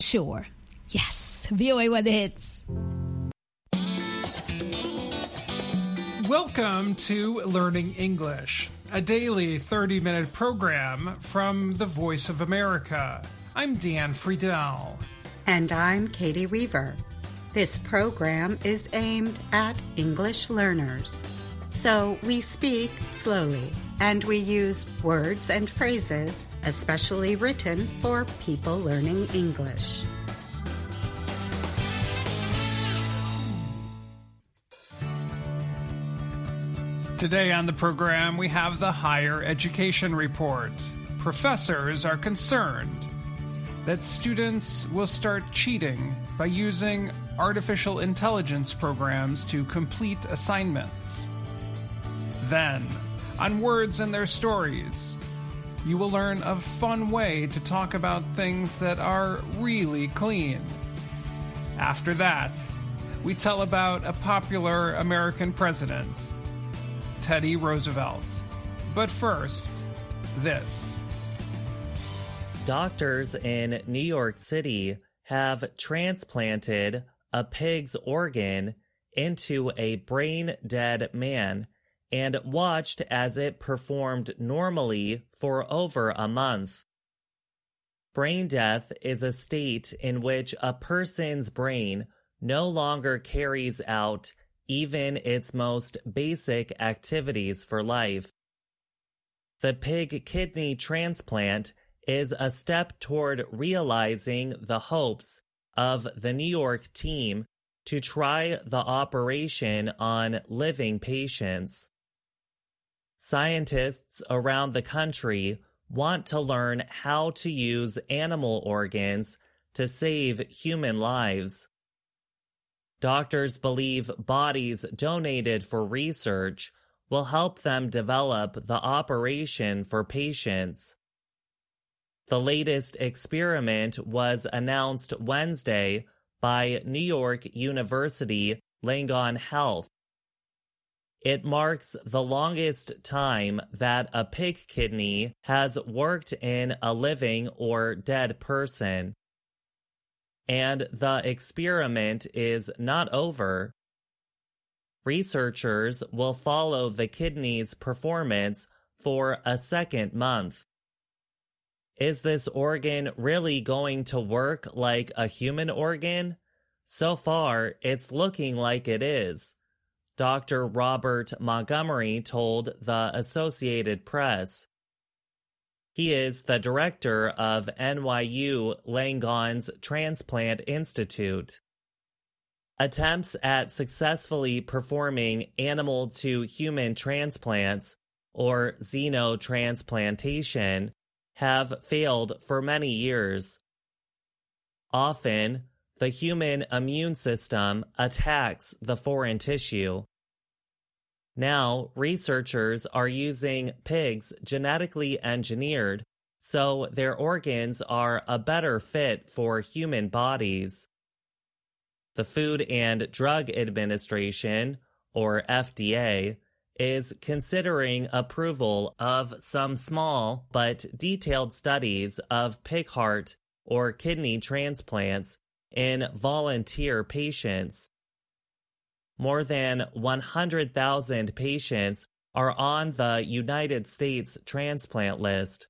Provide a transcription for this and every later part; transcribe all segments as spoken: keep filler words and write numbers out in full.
Sure. Yes. V O A Weather Hits. Welcome to Learning English, a daily thirty-minute program from the Voice of America. I'm Dan Friedel. And I'm Katie Weaver. This program is aimed at English learners. So we speak slowly, and we use words and phrases especially written for people learning English. Today on the program, we have the Higher Education Report. Professors are concerned that students will start cheating by using artificial intelligence programs to complete assignments. Then, on Words and Their Stories, you will learn a fun way to talk about things that are really clean. After that, we tell about a popular American president, Teddy Roosevelt. But first, this. Doctors in New York City have transplanted a pig's organ into a brain-dead man and watched as it performed normally for over a month. Brain death is a state in which a person's brain no longer carries out even its most basic activities for life. The pig kidney transplant is a step toward realizing the hopes of the New York team to try the operation on living patients. Scientists around the country want to learn how to use animal organs to save human lives. Doctors believe bodies donated for research will help them develop the operation for patients. The latest experiment was announced Wednesday by New York University Langone Health. It marks the longest time that a pig kidney has worked in a living or dead person. And the experiment is not over. Researchers will follow the kidney's performance for a second month. Is this organ really going to work like a human organ? So far, it's looking like it is, Doctor Robert Montgomery told the Associated Press. He is the director of N Y U Langone's Transplant Institute. Attempts at successfully performing animal-to-human transplants, or xenotransplantation, have failed for many years. Often, the human immune system attacks the foreign tissue. Now, researchers are using pigs genetically engineered so their organs are a better fit for human bodies. The Food and Drug Administration, or F D A, is considering approval of some small but detailed studies of pig heart or kidney transplants in volunteer patients. More than one hundred thousand patients are on the United States transplant list.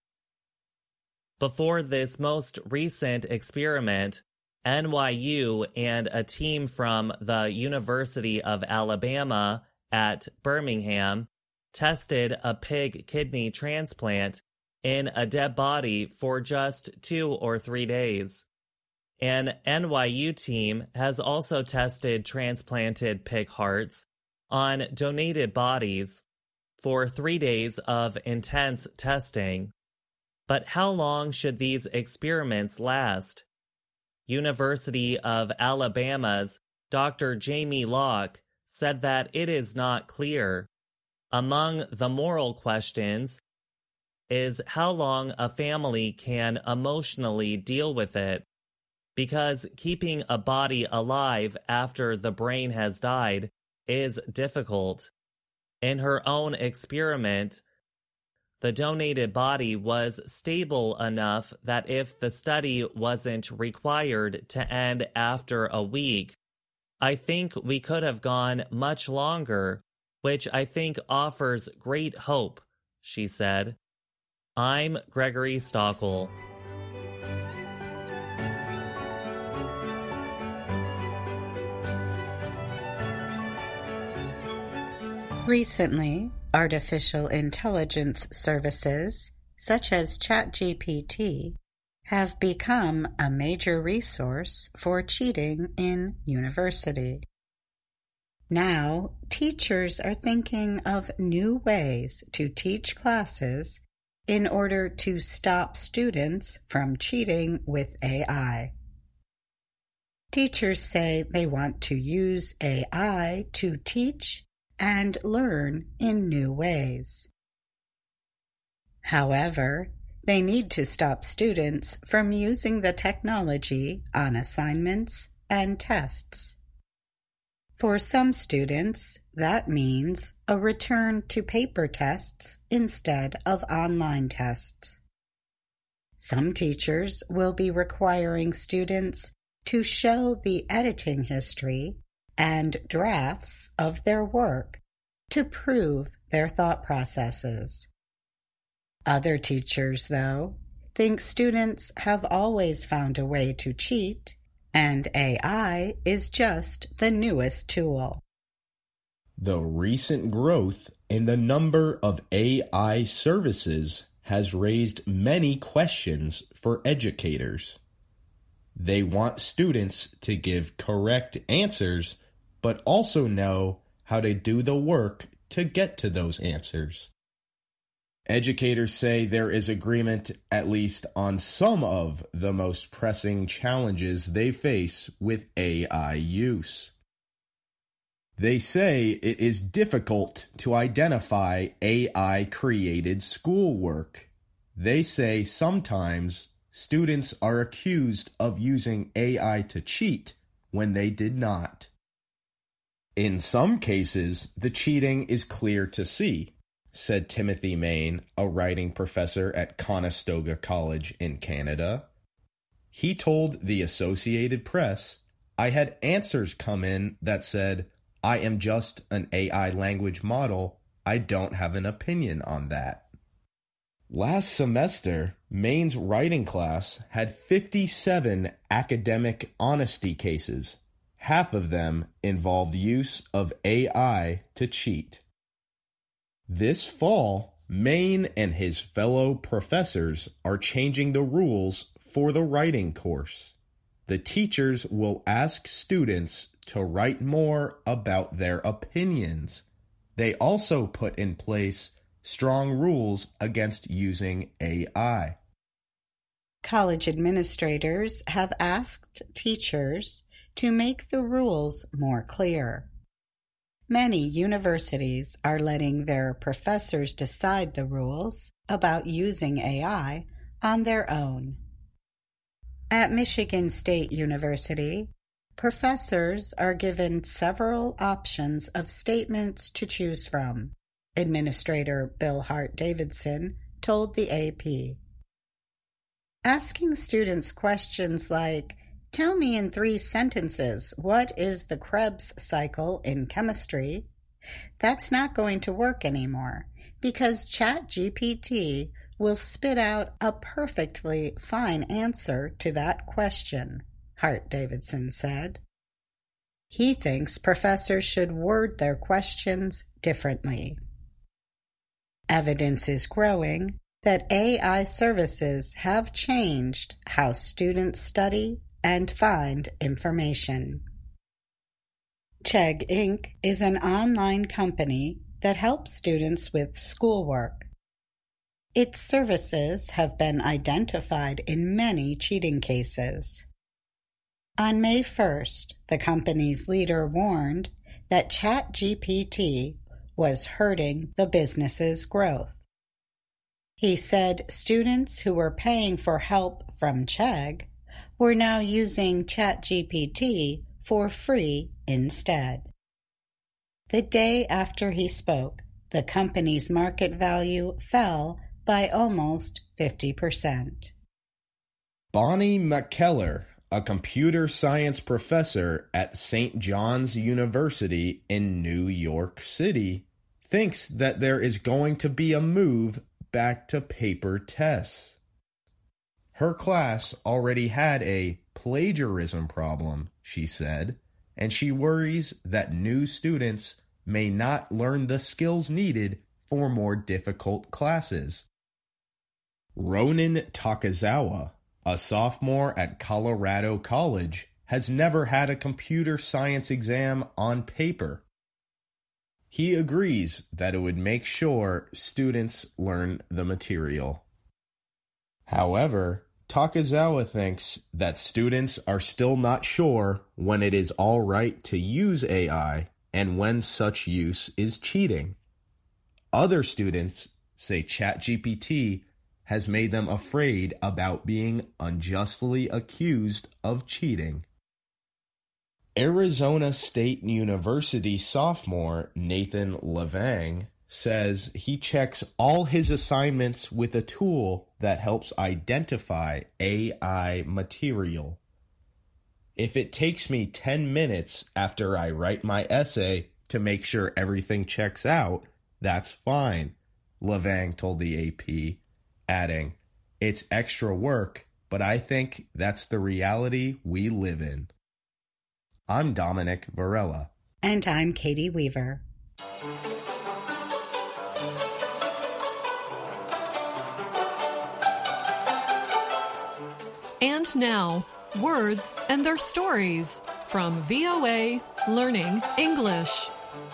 Before this most recent experiment, N Y U and a team from the University of Alabama at Birmingham tested a pig kidney transplant in a dead body for just two or three days. An N Y U team has also tested transplanted pig hearts on donated bodies for three days of intense testing. But how long should these experiments last? University of Alabama's Doctor Jamie Locke said that it is not clear. Among the moral questions is how long a family can emotionally deal with it, because keeping a body alive after the brain has died is difficult. In her own experiment, The donated body was stable enough that if the study wasn't required to end after a week, I think we could have gone much longer, which I think offers great hope, she said. I'm Gregory Stockel. Recently, artificial intelligence services, such as ChatGPT, have become a major resource for cheating in university. Now, teachers are thinking of new ways to teach classes in order to stop students from cheating with A I. Teachers say they want to use A I to teach and learn in new ways. However, they need to stop students from using the technology on assignments and tests. For some students, that means a return to paper tests instead of online tests. Some teachers will be requiring students to show the editing history and drafts of their work to prove their thought processes. Other teachers, though, think students have always found a way to cheat, and A I is just the newest tool. The recent growth in the number of A I services has raised many questions for educators. They want students to give correct answers, but also know how to do the work to get to those answers. Educators say there is agreement at least on some of the most pressing challenges they face with A I use. They say it is difficult to identify A I-created schoolwork. They say sometimes students are accused of using A I to cheat when they did not. In some cases, the cheating is clear to see, said Timothy Main, a writing professor at Conestoga College in Canada. He told the Associated Press, "I had answers come in that said, I am just an A I language model. I don't have an opinion on that." Last semester, Main's writing class had fifty-seven academic honesty cases. Half of them involved use of A I to cheat. This fall, Main and his fellow professors are changing the rules for the writing course. The teachers will ask students to write more about their opinions. They also put in place strong rules against using A I. College administrators have asked teachers to make the rules more clear. Many universities are letting their professors decide the rules about using A I on their own. At Michigan State University, professors are given several options of statements to choose from, Administrator Bill Hart Davidson told the A P. Asking students questions like, "Tell me in three sentences, what is the Krebs cycle in chemistry?" That's not going to work anymore because ChatGPT will spit out a perfectly fine answer to that question, Hart Davidson said. He thinks professors should word their questions differently. Evidence is growing that A I services have changed how students study and find information. Chegg Incorporated is an online company that helps students with schoolwork. Its services have been identified in many cheating cases. On May first, the company's leader warned that ChatGPT was hurting the business's growth. He said students who were paying for help from Chegg were now using ChatGPT for free instead. The day after he spoke, the company's market value fell by almost fifty percent. Bonnie McKellar, a computer science professor at Saint John's University in New York City, thinks that there is going to be a move back to paper tests. Her class already had a plagiarism problem, she said, and she worries that new students may not learn the skills needed for more difficult classes. Ronan Takazawa, a sophomore at Colorado College, has never had a computer science exam on paper. He agrees that it would make sure students learn the material. However, Takazawa thinks that students are still not sure when it is all right to use A I and when such use is cheating. Other students say ChatGPT has made them afraid about being unjustly accused of cheating. Arizona State University sophomore Nathan Levang says he checks all his assignments with a tool that helps identify A I material. If it takes me ten minutes after I write my essay to make sure everything checks out, that's fine, Levang told the A P, adding, "It's extra work, but I think that's the reality we live in." I'm Dominic Varela. And I'm Katie Weaver. And now, words and their stories from V O A Learning English.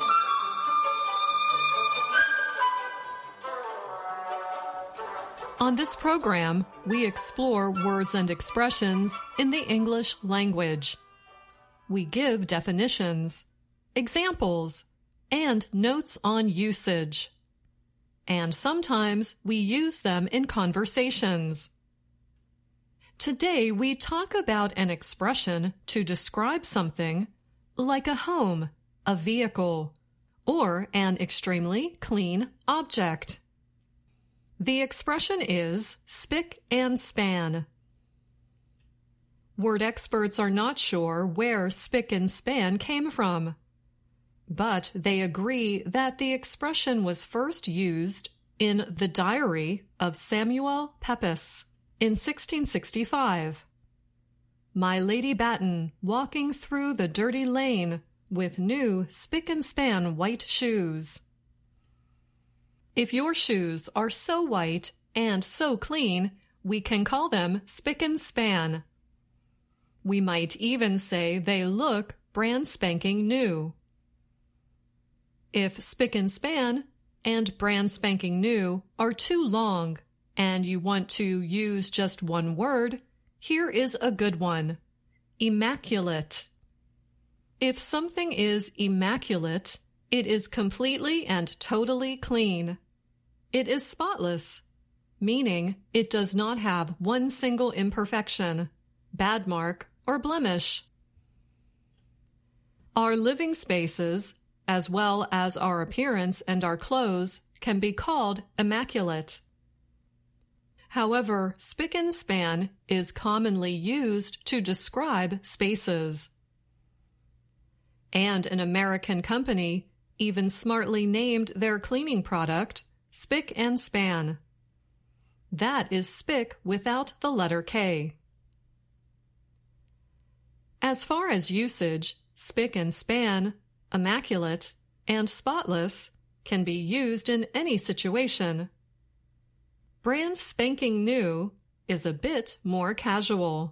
On this program, we explore words and expressions in the English language. We give definitions, examples, and notes on usage. And sometimes we use them in conversations. Today, we talk about an expression to describe something like a home, a vehicle, or an extremely clean object. The expression is spick and span. Word experts are not sure where spick and span came from, but they agree that the expression was first used in the diary of Samuel Pepys in sixteen sixty-five. My Lady Batten walking through the dirty lane with new spick and span white shoes. If your shoes are so white and so clean, we can call them spick and span. We might even say they look brand spanking new. If spick and span and brand spanking new are too long and you want to use just one word, here is a good one: immaculate. If something is immaculate, it is completely and totally clean. It is spotless, meaning it does not have one single imperfection, bad mark, or blemish. Our living spaces, as well as our appearance and our clothes, can be called immaculate. However, spick and span is commonly used to describe spaces. And an American company even smartly named their cleaning product Spick and Span. That is spick without the letter K. As far as usage, spick and span, immaculate, and spotless can be used in any situation. Brand spanking new is a bit more casual.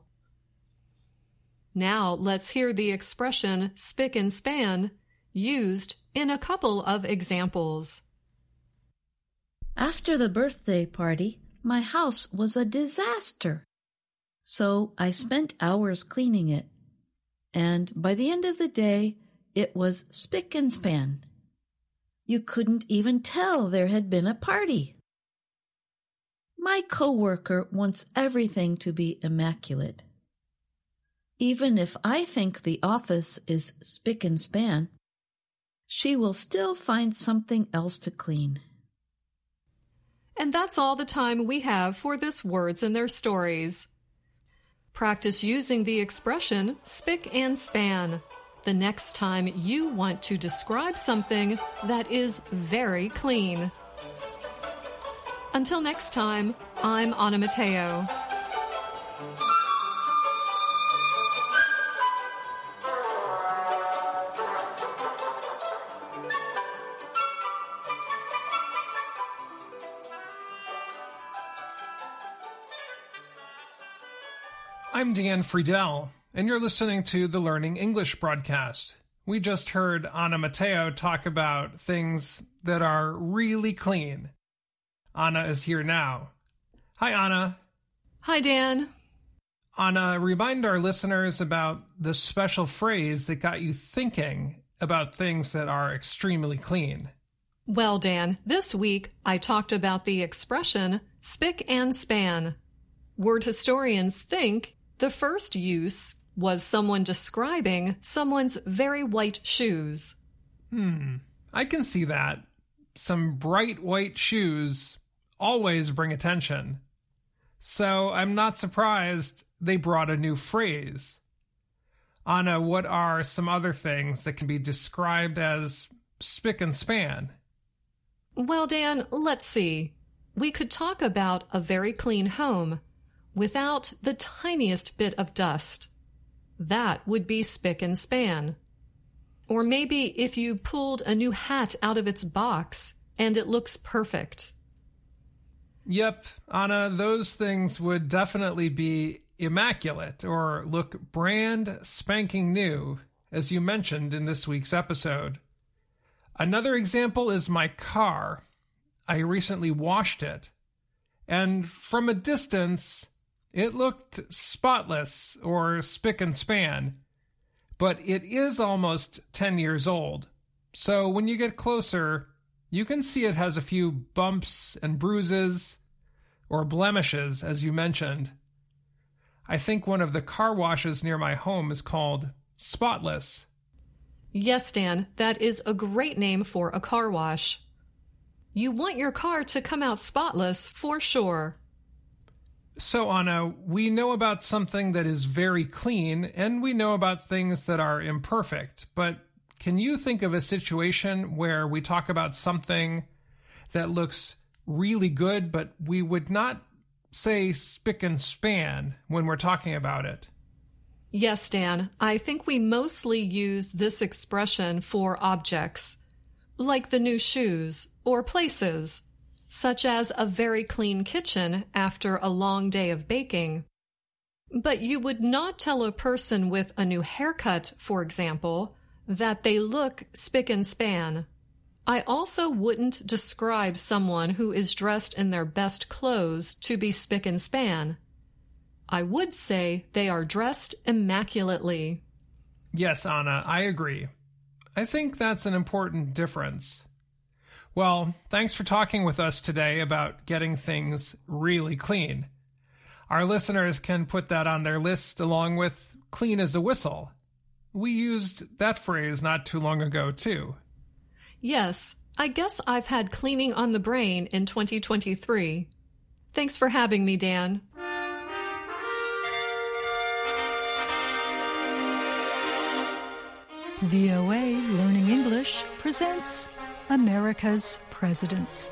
Now let's hear the expression spick and span used in a couple of examples. After the birthday party, my house was a disaster. So I spent hours cleaning it. And by the end of the day, it was spick and span. You couldn't even tell there had been a party. My coworker wants everything to be immaculate. Even if I think the office is spick and span, she will still find something else to clean. And that's all the time we have for this Words and Their Stories. Practice using the expression spick and span the next time you want to describe something that is very clean. Until next time, I'm Anna Mateo. I'm Dan Friedel, and you're listening to the Learning English broadcast. We just heard Anna Mateo talk about things that are really clean. Anna is here now. Hi, Anna. Hi, Dan. Anna, remind our listeners about the special phrase that got you thinking about things that are extremely clean. Well, Dan, this week I talked about the expression spick and span. Word historians think the first use was someone describing someone's very white shoes. Hmm, I can see that. Some bright white shoes always bring attention. So I'm not surprised they brought a new phrase. Anna, what are some other things that can be described as spick and span? Well, Dan, let's see. We could talk about a very clean home without the tiniest bit of dust. That would be spick and span. Or maybe if you pulled a new hat out of its box and it looks perfect. Yep, Anna, those things would definitely be immaculate or look brand spanking new, as you mentioned in this week's episode. Another example is my car. I recently washed it, and from a distance, it looked spotless or spick and span, but it is almost ten years old. So when you get closer, you can see it has a few bumps and bruises or blemishes, as you mentioned. I think one of the car washes near my home is called Spotless. Yes, Dan, that is a great name for a car wash. You want your car to come out spotless for sure. So, Anna, we know about something that is very clean, and we know about things that are imperfect. But can you think of a situation where we talk about something that looks really good, but we would not say spick and span when we're talking about it? Yes, Dan. I think we mostly use this expression for objects, like the new shoes or places, such as a very clean kitchen after a long day of baking. But you would not tell a person with a new haircut, for example, that they look spick and span. I also wouldn't describe someone who is dressed in their best clothes to be spick and span. I would say they are dressed immaculately. Yes, Anna, I agree. I think that's an important difference. Well, thanks for talking with us today about getting things really clean. Our listeners can put that on their list along with clean as a whistle. We used that phrase not too long ago, too. Yes, I guess I've had cleaning on the brain in twenty twenty-three. Thanks for having me, Dan. V O A Learning English presents America's Presidents.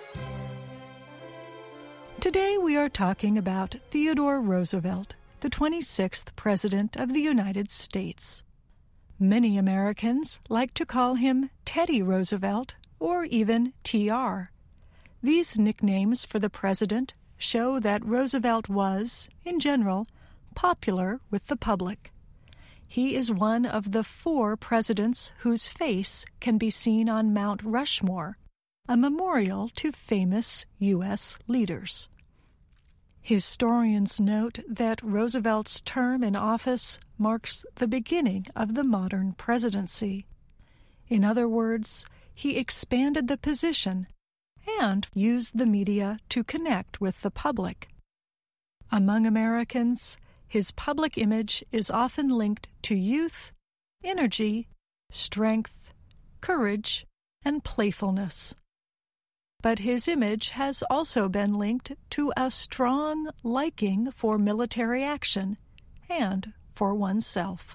Today we are talking about Theodore Roosevelt, the twenty-sixth President of the United States. Many Americans like to call him Teddy Roosevelt or even T R. These nicknames for the president show that Roosevelt was, in general, popular with the public. He is one of the four presidents whose face can be seen on Mount Rushmore, a memorial to famous U S leaders. Historians note that Roosevelt's term in office marks the beginning of the modern presidency. In other words, he expanded the position and used the media to connect with the public. Among Americans, his public image is often linked to youth, energy, strength, courage, and playfulness. but his image has also been linked to a strong liking for military action and for oneself.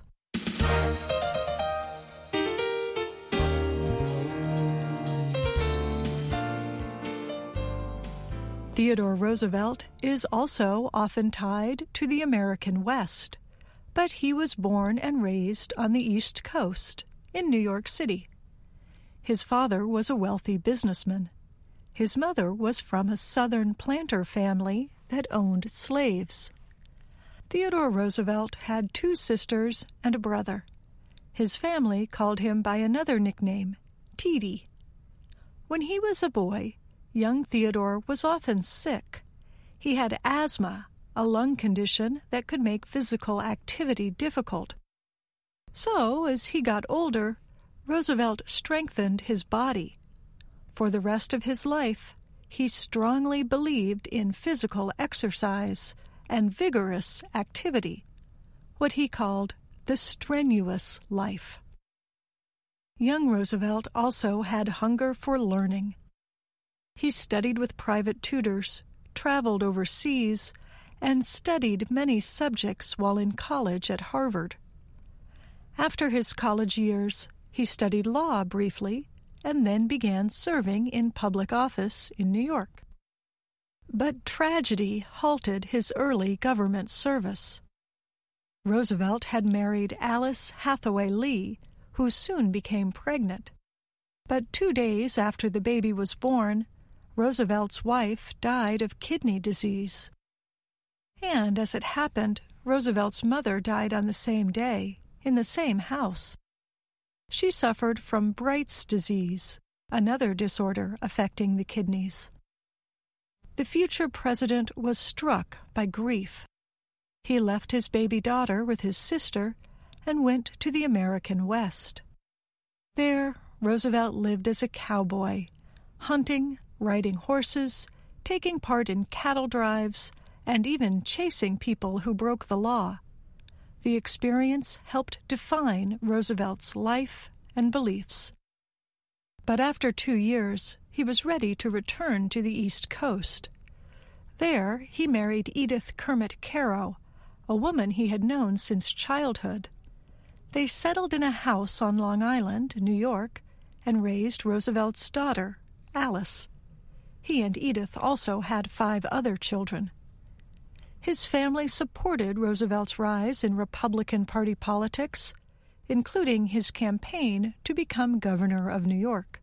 Theodore Roosevelt is also often tied to the American West, but he was born and raised on the East Coast in New York City. His father was a wealthy businessman. His mother was from a Southern planter family that owned slaves. Theodore Roosevelt had two sisters and a brother. His family called him by another nickname, T D. When he was a boy, young Theodore was often sick. He had asthma, a lung condition that could make physical activity difficult. So, as he got older, Roosevelt strengthened his body. For the rest of his life, he strongly believed in physical exercise and vigorous activity, what he called the strenuous life. Young Roosevelt also had hunger for learning. He studied with private tutors, traveled overseas, and studied many subjects while in college at Harvard. After his college years, he studied law briefly and then began serving in public office in New York. But tragedy halted his early government service. Roosevelt had married Alice Hathaway Lee, who soon became pregnant. But two days after the baby was born, Roosevelt's wife died of kidney disease. And as it happened, Roosevelt's mother died on the same day, in the same house. She suffered from Bright's disease, another disorder affecting the kidneys. The future president was struck by grief. He left his baby daughter with his sister and went to the American West. There, Roosevelt lived as a cowboy, hunting, riding horses, taking part in cattle drives, and even chasing people who broke the law. The experience helped define Roosevelt's life and beliefs. But after two years, he was ready to return to the East Coast. There, he married Edith Kermit Caro, a woman he had known since childhood. They settled in a house on Long Island, New York, and raised Roosevelt's daughter, Alice. He and Edith also had five other children. His family supported Roosevelt's rise in Republican Party politics, including his campaign to become governor of New York.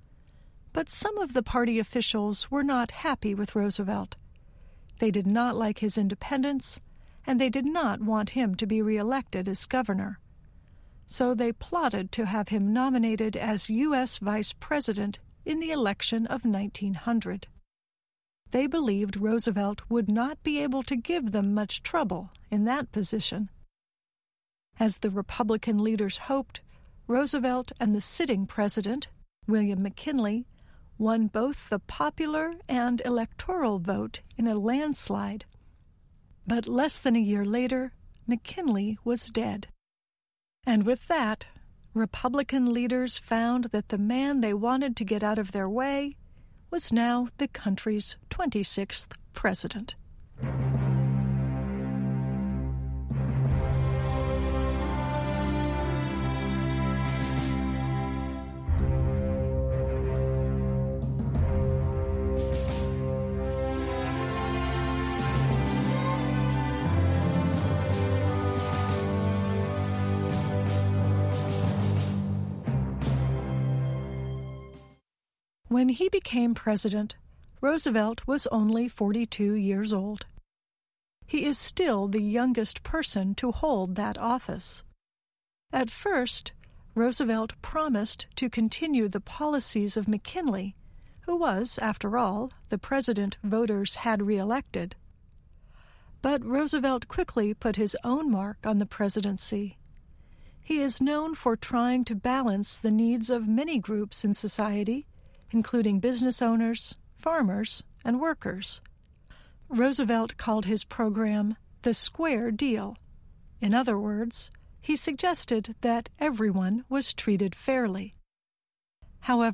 But some of the party officials were not happy with Roosevelt. They did not like his independence, and they did not want him to be reelected as governor. So they plotted to have him nominated as U S Vice President in the election of nineteen hundred. They believed Roosevelt would not be able to give them much trouble in that position. As the Republican leaders hoped, Roosevelt and the sitting president, William McKinley, won both the popular and electoral vote in a landslide. But less than a year later, McKinley was dead. And with that, Republican leaders found that the man they wanted to get out of their way was now the country's twenty-sixth president. When he became president, Roosevelt was only forty-two years old. He is still the youngest person to hold that office. At first, Roosevelt promised to continue the policies of McKinley, who was, after all, the president voters had reelected. But Roosevelt quickly put his own mark on the presidency. He is known for trying to balance the needs of many groups in society, including business owners, farmers, and workers. Roosevelt called his program the Square Deal. In other words, he suggested that everyone was treated fairly. However,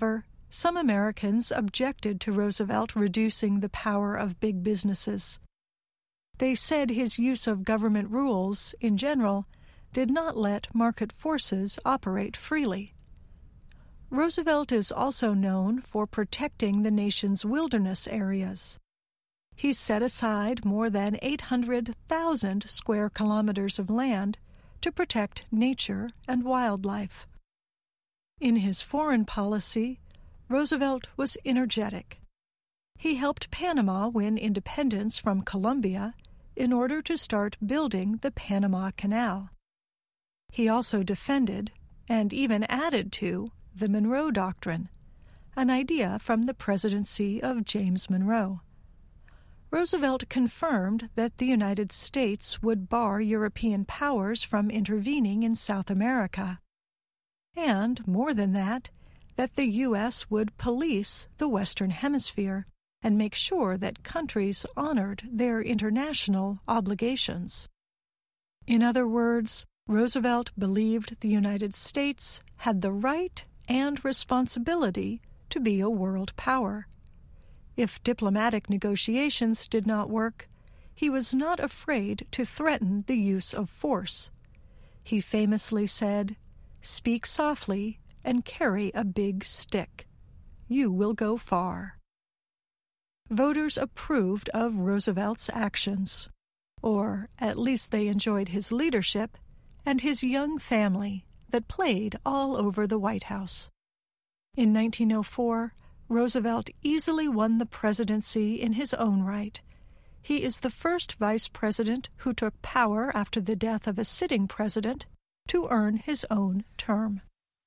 some Americans objected to Roosevelt reducing the power of big businesses. They said his use of government rules, in general, did not let market forces operate freely. Roosevelt is also known for protecting the nation's wilderness areas. He set aside more than eight hundred thousand square kilometers of land to protect nature and wildlife. In his foreign policy, Roosevelt was energetic. He helped Panama win independence from Colombia in order to start building the Panama Canal. He also defended, and even added to, the Monroe Doctrine, an idea from the presidency of James Monroe. Roosevelt confirmed that the United States would bar European powers from intervening in South America, and, more than that, that the U S would police the Western Hemisphere and make sure that countries honored their international obligations. In other words, Roosevelt believed the United States had the right and responsibility to be a world power. If diplomatic negotiations did not work, he was not afraid to threaten the use of force. He famously said, "Speak softly and carry a big stick. You will go far." Voters approved of Roosevelt's actions, or at least they enjoyed his leadership and his young family that played all over the White House. In nineteen oh four, Roosevelt easily won the presidency in his own right. He is the first vice president who took power after the death of a sitting president to earn his own term.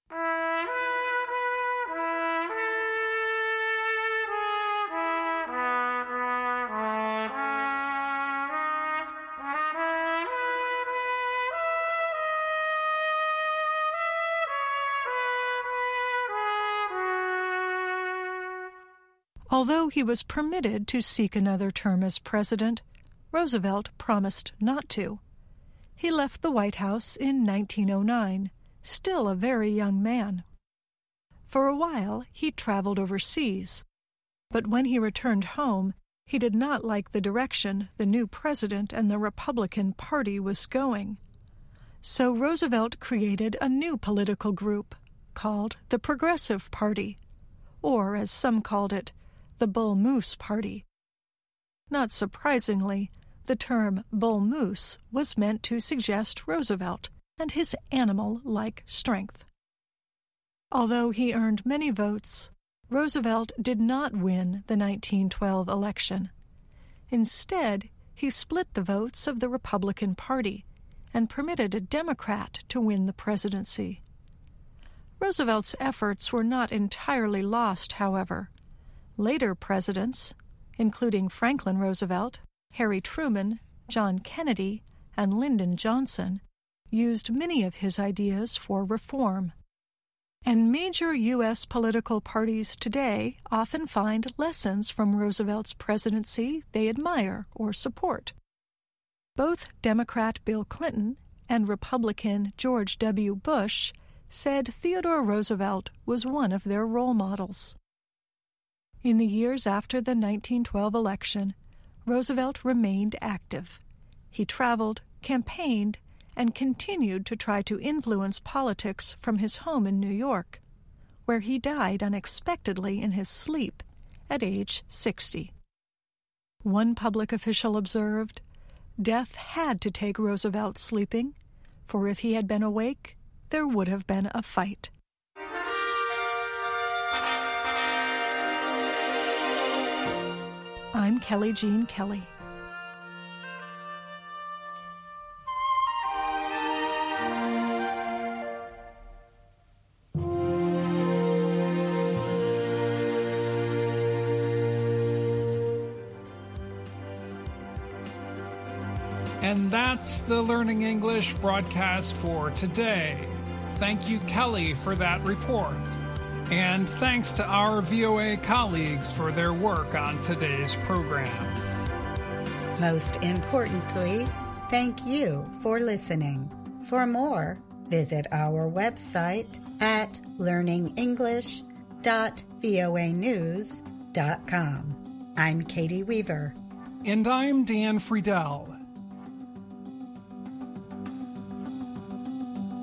Although he was permitted to seek another term as president, Roosevelt promised not to. He left the White House in nineteen oh nine, still a very young man. For a while, he traveled overseas, but when he returned home, he did not like the direction the new president and the Republican Party was going. So Roosevelt created a new political group called the Progressive Party, or as some called it, the Bull Moose Party. Not surprisingly, the term Bull Moose was meant to suggest Roosevelt and his animal-like strength. Although he earned many votes, Roosevelt did not win the nineteen twelve election. Instead, he split the votes of the Republican Party and permitted a Democrat to win the presidency. Roosevelt's efforts were not entirely lost, however. Later presidents, including Franklin Roosevelt, Harry Truman, John Kennedy, and Lyndon Johnson, used many of his ideas for reform. And major U S political parties today often find lessons from Roosevelt's presidency they admire or support. Both Democrat Bill Clinton and Republican George W. Bush said Theodore Roosevelt was one of their role models. In the years after the nineteen twelve election, Roosevelt remained active. He traveled, campaigned, and continued to try to influence politics from his home in New York, where he died unexpectedly in his sleep at age sixty. One public official observed, "Death had to take Roosevelt sleeping, for if he had been awake, there would have been a fight." I'm Kelly Jean Kelly. And that's the Learning English broadcast for today. Thank you, Kelly, for that report. And thanks to our V O A colleagues for their work on today's program. Most importantly, thank you for listening. For more, visit our website at learning english dot voa news dot com. I'm Katie Weaver. And I'm Dan Friedel.